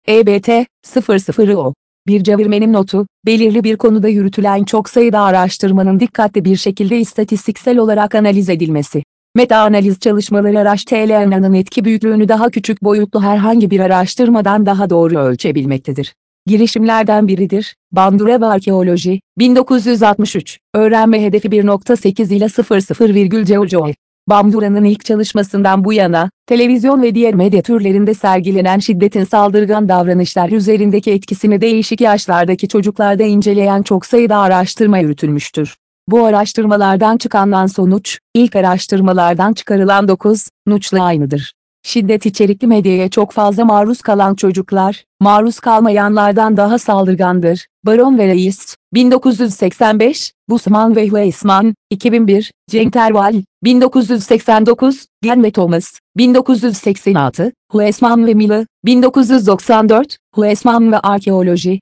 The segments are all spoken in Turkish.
EBT 00O. Bir çevirmenin notu, belirli bir konuda yürütülen çok sayıda araştırmanın dikkatli bir şekilde istatistiksel olarak analiz edilmesi. Meta-analiz çalışmaları araştırılanın etki büyüklüğünü daha küçük boyutlu herhangi bir araştırmadan daha doğru ölçebilmektedir. Girişimlerden biridir. Bandura ve Arkeoloji, 1963, öğrenme hedefi 1.8 ile 0,0, Bandura'nın ilk çalışmasından bu yana, televizyon ve diğer medya türlerinde sergilenen şiddetin saldırgan davranışlar üzerindeki etkisini değişik yaşlardaki çocuklarda inceleyen çok sayıda araştırma yürütülmüştür. Bu araştırmalardan çıkan sonuç, ilk araştırmalardan çıkarılan 9 sonuçla aynıdır. Şiddet içerikli medyaya çok fazla maruz kalan çocuklar, maruz kalmayanlardan daha saldırgandır. Baron ve Reis, 1985, Busman ve Huesman, 2001, Cenk Terval, 1989, Gen ve Thomas, 1986, Huesman ve Miller, 1994, Huesman ve Arkeoloji,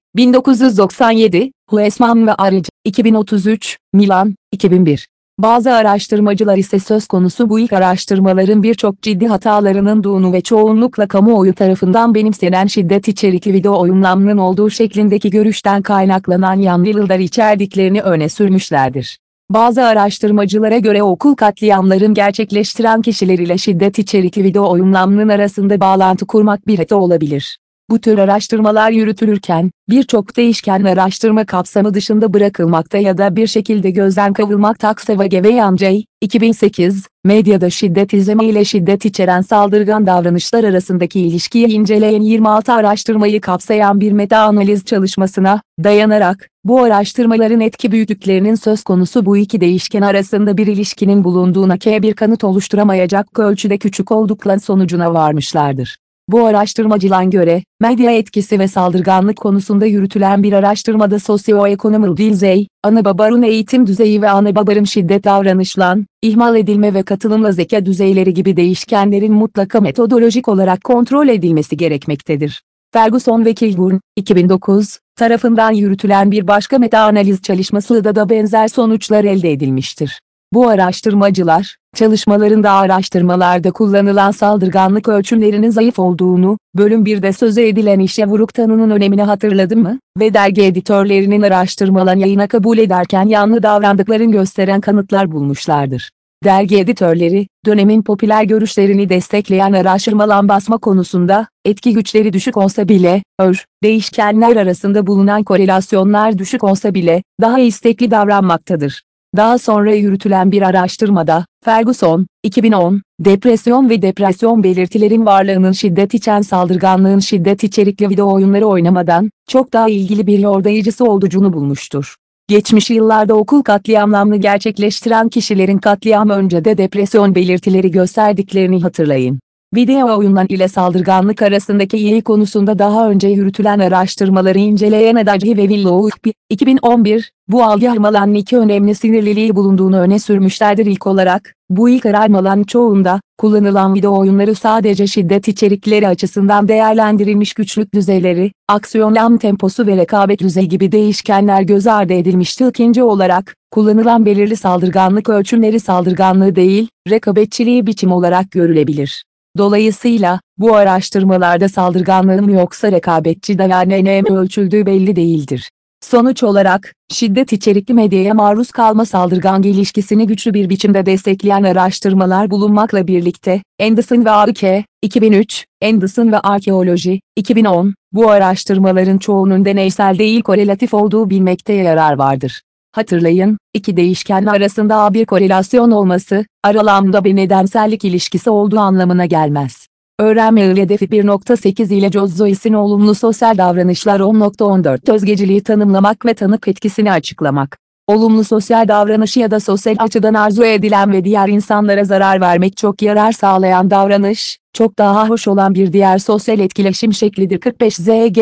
1997, Huesman ve Arıcı, 2033, Milan, 2001. Bazı araştırmacılar ise söz konusu bu ilk araştırmaların birçok ciddi hatalarının olduğunu ve çoğunlukla kamuoyu tarafından benimsenen şiddet içerikli video oyunlarının olduğu şeklindeki görüşten kaynaklanan yanlılıklar içerdiklerini öne sürmüşlerdir. Bazı araştırmacılara göre okul katliamların gerçekleştiren kişiler ile şiddet içerikli video oyunlarının arasında bağlantı kurmak bir hata olabilir. Bu tür araştırmalar yürütülürken, birçok değişken araştırma kapsamı dışında bırakılmakta ya da bir şekilde gözden kavulmaktaksa ve Yancey, 2008, medyada şiddet izleme ile şiddet içeren saldırgan davranışlar arasındaki ilişkiyi inceleyen 26 araştırmayı kapsayan bir meta-analiz çalışmasına dayanarak, bu araştırmaların etki büyüklüklerinin söz konusu bu iki değişken arasında bir ilişkinin bulunduğuna bir kanıt oluşturamayacak ölçüde küçük oldukları sonucuna varmışlardır. Bu araştırmacılara göre, medya etkisi ve saldırganlık konusunda yürütülen bir araştırmada sosyoekonomik düzey, ana babaların eğitim düzeyi ve ana babaların şiddet davranışlan, ihmal edilme ve katılımla zeka düzeyleri gibi değişkenlerin mutlaka metodolojik olarak kontrol edilmesi gerekmektedir. Ferguson ve Kilburn, 2009, tarafından yürütülen bir başka meta-analiz çalışması da benzer sonuçlar elde edilmiştir. Bu araştırmacılar, çalışmalarında araştırmalarda kullanılan saldırganlık ölçümlerinin zayıf olduğunu, bölüm 1'de söze edilen işe vuruk tanının önemini hatırladı mı ve dergi editörlerinin araştırmalan yayına kabul ederken yanlı davrandıklarını gösteren kanıtlar bulmuşlardır. Dergi editörleri, dönemin popüler görüşlerini destekleyen araştırmalan basma konusunda, etki güçleri düşük olsa bile, değişkenler arasında bulunan korelasyonlar düşük olsa bile, daha istekli davranmaktadır. Daha sonra yürütülen bir araştırmada, Ferguson, 2010, depresyon ve depresyon belirtilerin varlığının şiddet içeren saldırganlığın şiddet içerikli video oyunları oynamadan, çok daha ilgili bir yordayıcısı olduğunu bulmuştur. Geçmiş yıllarda okul katliamlarını gerçekleştiren kişilerin katliam önce de depresyon belirtileri gösterdiklerini hatırlayın. Video oyunlar ile saldırganlık arasındaki ilişki konusunda daha önce yürütülen araştırmaları inceleyen Adagi ve Willow, 2011, bu algılamanın iki önemli sinirliliği bulunduğunu öne sürmüşlerdir. İlk olarak, bu ilk aramaların çoğunda, kullanılan video oyunları sadece şiddet içerikleri açısından değerlendirilmiş güçlük düzeyleri, aksiyonlam temposu ve rekabet düzeyi gibi değişkenler göz ardı edilmişti. İkinci olarak, kullanılan belirli saldırganlık ölçümleri saldırganlığı değil, rekabetçiliği biçim olarak görülebilir. Dolayısıyla, bu araştırmalarda saldırganlığın mı yoksa rekabetçi dayanışma mı ölçüldüğü belli değildir. Sonuç olarak, şiddet içerikli medyaya maruz kalma saldırgan ilişkisini güçlü bir biçimde destekleyen araştırmalar bulunmakla birlikte, Anderson ve A.K., 2003, Anderson ve Arkeoloji, 2010, bu araştırmaların çoğunun deneysel değil korelatif olduğu bilmekte yarar vardır. Hatırlayın, iki değişken arasında bir korelasyon olması, aralarında bir nedensellik ilişkisi olduğu anlamına gelmez. Öğrenme hedefi 1.8 ile George Joyce'in olumlu sosyal davranışlar 10.14 özgeciliği tanımlamak ve tanık etkisini açıklamak. Olumlu sosyal davranışı ya da sosyal açıdan arzu edilen ve diğer insanlara zarar vermek çok yarar sağlayan davranış, çok daha hoş olan bir diğer sosyal etkileşim şeklidir. 45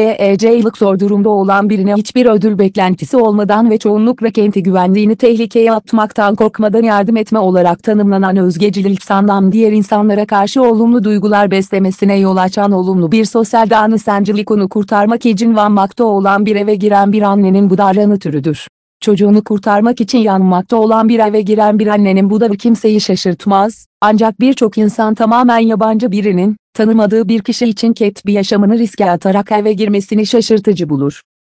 ZGEC zor durumda olan birine hiçbir ödül beklentisi olmadan ve çoğunlukla kendi güvenliğini tehlikeye atmaktan korkmadan yardım etme olarak tanımlanan özgecilik sandan diğer insanlara karşı olumlu duygular beslemesine yol açan olumlu bir sosyal davranışçılık onu kurtarmak için vanmakta olan bir eve giren bir annenin bu davranış türüdür. Çocuğunu kurtarmak için yanmakta olan bir eve giren bir annenin bu da kimseyi şaşırtmaz, ancak birçok insan tamamen yabancı birinin, tanımadığı bir kişi için bir yaşamını riske atarak eve girmesini şaşırtıcı bulur.